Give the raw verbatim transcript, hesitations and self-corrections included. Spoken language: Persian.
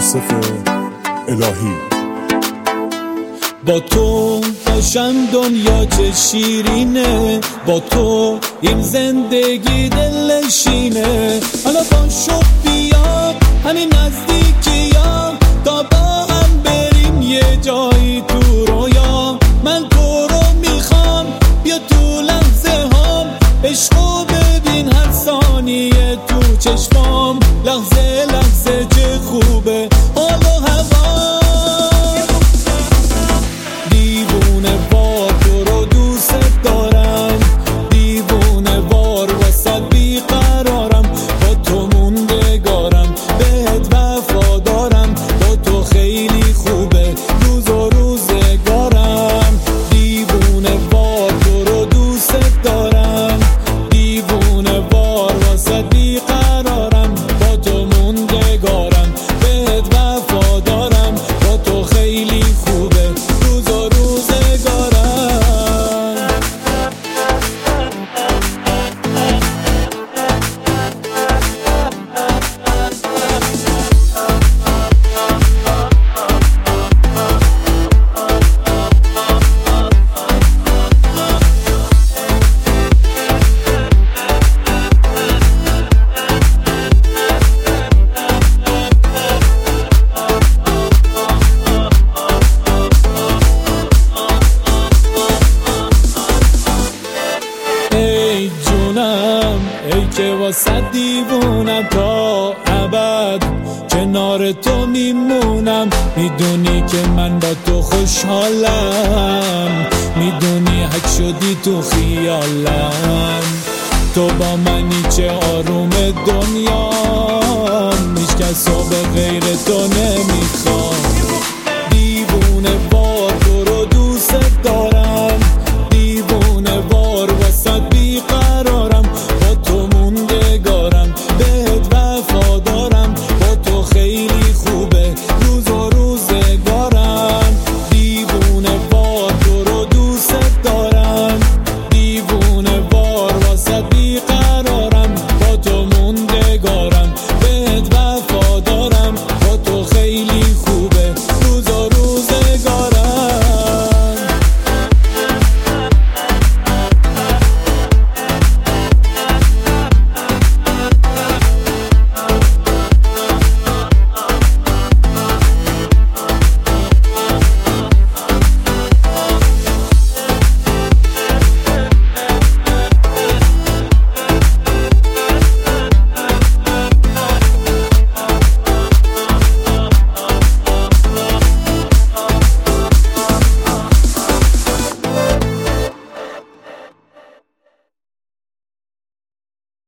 یوسف الهی. با تو باشم دنیا چه شیرینه، با تو این زندگی دلنشینه. حالا باشو بیا همین نزدیکی‌ها تا با هم بریم یه جایی تو رویا. من تو رو میخوام بیا تو لحظه هام، عشقو ببین هر ثانیه تو چشمام. لحظه لحظه چه خوبه حال و هوا، دیوونه وار تو رو دوست دارم، دیوونه وار واسه بیقرارم. با تو موندگارم بهت وفادارم، با تو خیلی خوبه روز و روزگارم. دیوونه وار تو رو دوست دارم، دیوونه وار واسه بیقرارم. با تو موندگارم بهت وفادارم، با تو خیلی خوبه روز و روزگارم. ای جونم ای که واسه دیوونم، تا ابد کنار تو میمونم. میدونی که من با تو خوشحالم، میدونی حک شدی تو خیالم. تو با منی چه آروم دنیا، هیچ کس رو به غیر تو نمیخوام. دیوونه